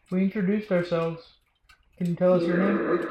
We introduced ourselves. Can you tell us your name?